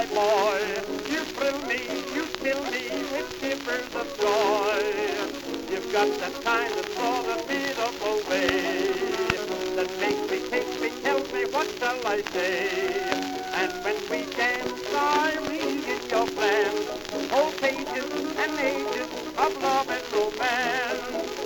my boy. You thrill me, you fill me with shivers of joy. You've got that kind of sort of beautiful way that makes me, takes me, tells me what shall I say. And when weekends are reading in your plans, whole pages and ages of love and romance.